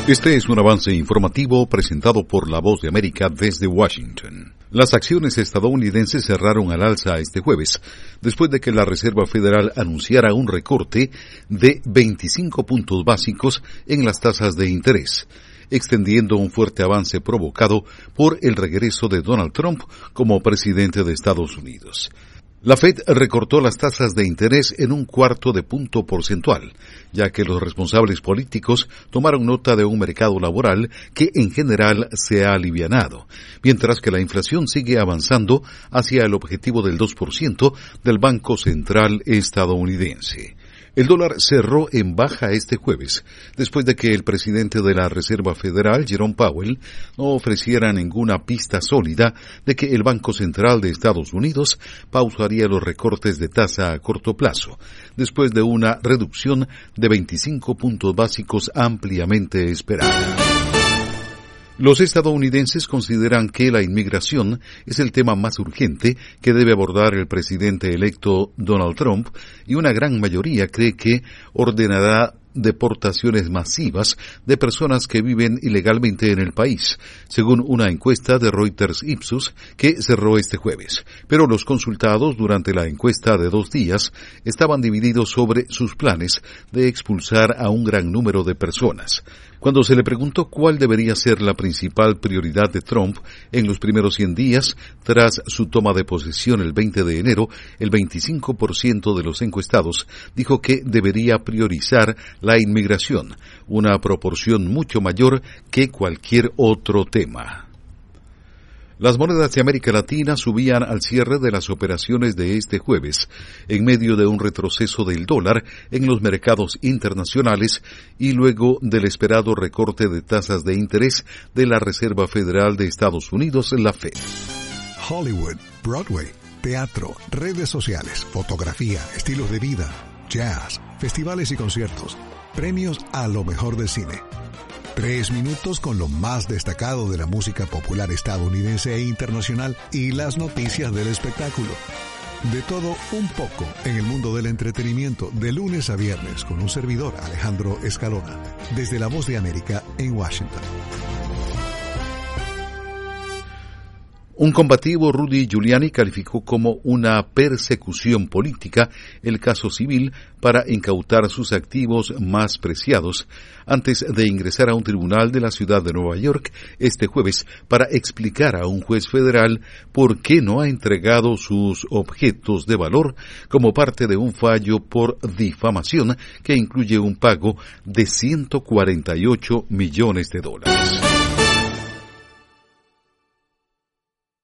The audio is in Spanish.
Este es un avance informativo presentado por La Voz de América desde Washington. Las acciones estadounidenses cerraron al alza este jueves, después de que la Reserva Federal anunciara un recorte de 25 puntos básicos en las tasas de interés, extendiendo un fuerte avance provocado por el regreso de Donald Trump como presidente de Estados Unidos. La Fed recortó las tasas de interés en 1/4 punto porcentual, ya que los responsables políticos tomaron nota de un mercado laboral que en general se ha alivianado, mientras que la inflación sigue avanzando hacia el objetivo del 2% del Banco Central estadounidense. El dólar cerró en baja este jueves, después de que el presidente de la Reserva Federal, Jerome Powell, no ofreciera ninguna pista sólida de que el Banco Central de Estados Unidos pausaría los recortes de tasa a corto plazo, después de una reducción de 25 puntos básicos ampliamente esperada. Los estadounidenses consideran que la inmigración es el tema más urgente que debe abordar el presidente electo Donald Trump, y una gran mayoría cree que ordenará deportaciones masivas de personas que viven ilegalmente en el país, según una encuesta de Reuters Ipsos que cerró este jueves. Pero los consultados durante la encuesta de 2 días estaban divididos sobre sus planes de expulsar a un gran número de personas. Cuando se le preguntó cuál debería ser la principal prioridad de Trump en los primeros 100 días tras su toma de posesión el 20 de enero, el 25% de los encuestados dijo que debería priorizar la inmigración, una proporción mucho mayor que cualquier otro tema. Las monedas de América Latina subían al cierre de las operaciones de este jueves, en medio de un retroceso del dólar en los mercados internacionales y luego del esperado recorte de tasas de interés de la Reserva Federal de Estados Unidos, la Fed. Hollywood, Broadway, teatro, redes sociales, fotografía, estilos de vida, jazz, festivales y conciertos, premios a lo mejor del cine. 3 minutos con lo más destacado de la música popular estadounidense e internacional y las noticias del espectáculo. De todo un poco en el mundo del entretenimiento, de lunes a viernes, con un servidor, Alejandro Escalona, desde La Voz de América en Washington. Un combativo, Rudy Giuliani, calificó como una persecución política el caso civil para incautar sus activos más preciados antes de ingresar a un tribunal de la ciudad de Nueva York este jueves para explicar a un juez federal por qué no ha entregado sus objetos de valor como parte de un fallo por difamación que incluye un pago de $148 millones.